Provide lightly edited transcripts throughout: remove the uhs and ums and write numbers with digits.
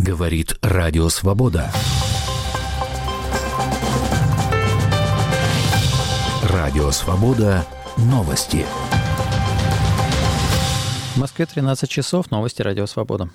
Говорит Радио Свобода. Радио Свобода. Новости. В Москве 13 часов. Новости Радио Свобода.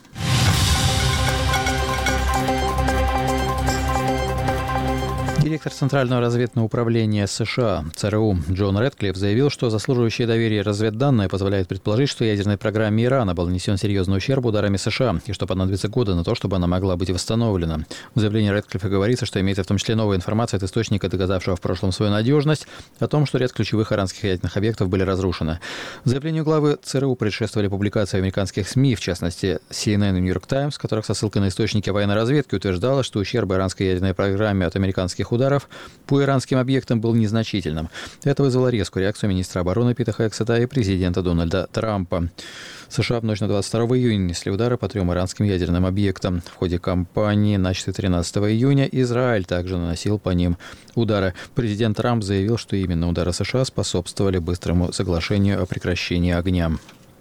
Директор Центрального разведного управления США ЦРУ Джон Рэдклифф заявил, что заслуживающие доверия разведданные позволяют предположить, что ядерной программе Ирана был нанесен серьезный ущерб ударами США и что понадобится годы на то, чтобы она могла быть восстановлена. В заявлении Рэдклиффа говорится, что имеется в том числе новая информация от источника, доказавшего в прошлом свою надежность, о том, что ряд ключевых иранских ядерных объектов были разрушены. Заявлению главы ЦРУ предшествовали публикации американских СМИ, в частности CNN и New York Times, в которых со ссылкой на источники военной разведки утверждалось, что ущерб иранской ядерной программе от американских ударов по иранским объектам был незначительным. Это вызвало резкую реакцию министра обороны Пита Хексета и президента Дональда Трампа. США в ночь на 22 июня нанесли удары по 3 иранским ядерным объектам. В ходе кампании, начатой 13 июня, Израиль также наносил по ним удары. Президент Трамп заявил, что именно удары США способствовали быстрому соглашению о прекращении огня.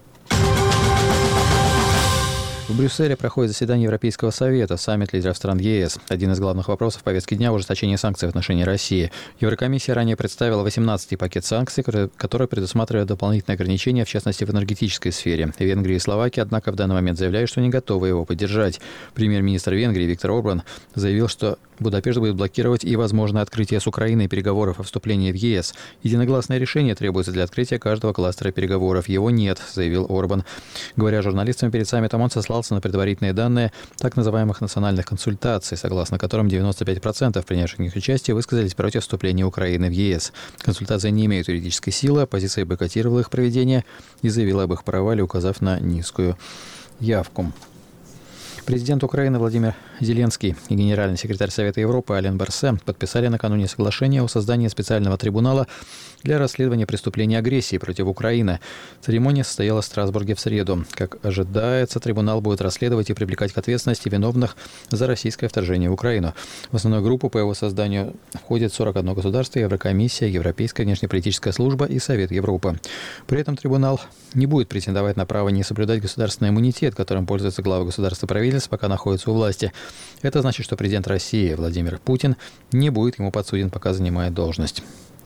В Брюсселе проходит заседание Европейского совета, саммит лидеров стран ЕС. Один из главных вопросов повестки дня – ужесточение санкций в отношении России. Еврокомиссия ранее представила 18-й пакет санкций, который предусматривает дополнительные ограничения, в частности, в энергетической сфере. Венгрия и Словакия, однако, в данный момент заявляют, что не готовы его поддержать. Премьер-министр Венгрии Виктор Орбан заявил, что Будапешт будет блокировать и возможное открытие с Украиной переговоров о вступлении в ЕС. Единогласное решение требуется для открытия каждого кластера переговоров. Его нет, заявил Орбан. Говоря журналистам перед саммитом, он сослался на предварительные данные так называемых национальных консультаций, согласно которым 95% принявших в них участие высказались против вступления Украины в ЕС. Консультации не имеют юридической силы, оппозиция бойкотировала их проведение и заявила об их провале, указав на низкую явку. Президент Украины Владимир Зеленский и генеральный секретарь Совета Европы Ален Берсе подписали накануне соглашение о создании специального трибунала для расследования преступлений агрессии против Украины. Церемония состоялась в Страсбурге в среду. Как ожидается, трибунал будет расследовать и привлекать к ответственности виновных за российское вторжение в Украину. В основную группу по его созданию входит 41 государство, Еврокомиссия, Европейская внешнеполитическая служба и Совет Европы. При этом трибунал не будет претендовать на право не соблюдать государственный иммунитет, которым пользуются главы государств и правительств, пока находятся у власти. Это значит, что президент России Владимир Путин не будет ему подсуден, пока занимает должность.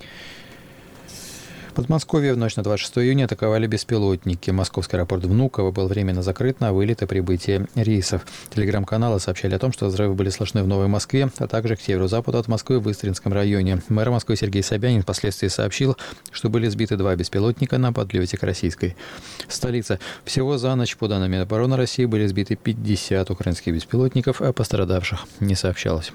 В Подмосковье в ночь на 26 июня атаковали беспилотники. Московский аэропорт Внуково был временно закрыт на вылет и прибытие рейсов. Телеграм-каналы сообщали о том, что взрывы были слышны в Новой Москве, а также к северо-западу от Москвы в Истринском районе. Мэр Москвы Сергей Собянин впоследствии сообщил, что были сбиты 2 беспилотника на подлете к российской столице. Всего за ночь, по данным Минобороны России, были сбиты 50 украинских беспилотников, а пострадавших не сообщалось.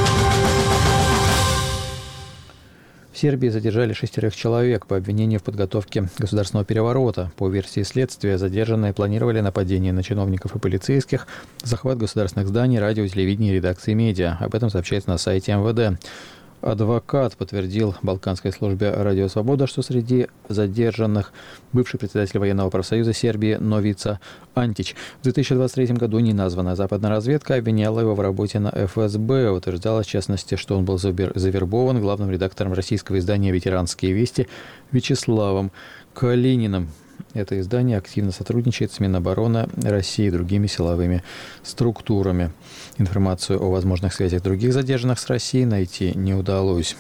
В Сербии задержали 6 человек по обвинению в подготовке государственного переворота. По версии следствия, задержанные планировали нападение на чиновников и полицейских, захват государственных зданий, радио, телевидения и редакции медиа. Об этом сообщается на сайте МВД. Адвокат подтвердил Балканской службе Радио Свобода, что среди задержанных бывший председатель военного профсоюза Сербии Новица Антич. В 2023 году неназванная западная разведка обвиняла его в работе на ФСБ. Утверждалось, в частности, что он был завербован главным редактором российского издания «Ветеранские вести» Вячеславом Калининым. Это издание активно сотрудничает с Минобороны России и другими силовыми структурами. Информацию о возможных связях других задержанных с Россией найти не удалось.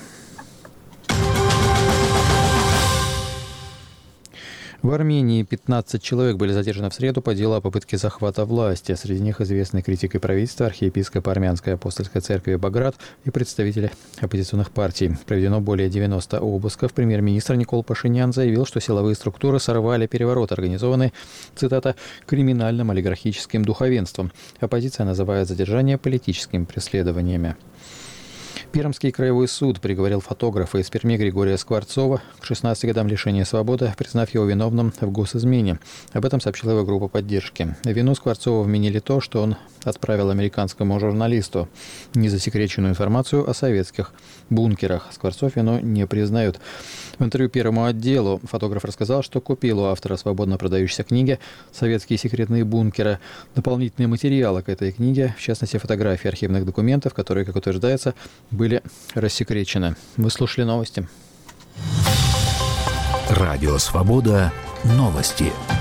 В Армении 15 человек были задержаны в среду по делу о попытке захвата власти. Среди них известный критик и правительства, архиепископ Армянской апостольской церкви Баграт и представители оппозиционных партий. Проведено более 90 обысков. Премьер-министр Никол Пашинян заявил, что силовые структуры сорвали переворот, организованный, цитата, «криминальным олигархическим духовенством». Оппозиция называет задержание политическими преследованиями. Пермский краевой суд приговорил фотографа из Перми Григория Скворцова к 16 годам лишения свободы, признав его виновным в госизмене. Об этом сообщила его группа поддержки. Вину Скворцова вменили то, что он отправил американскому журналисту незасекреченную информацию о советских бункерах. Скворцов вину не признает. В интервью Первому отделу фотограф рассказал, что купил у автора свободно продающейся книги «Советские секретные бункеры» дополнительные материалы к этой книге, в частности, фотографии архивных документов, которые, как утверждается, были рассекречены. Вы слушали новости. Радио Свобода. Новости.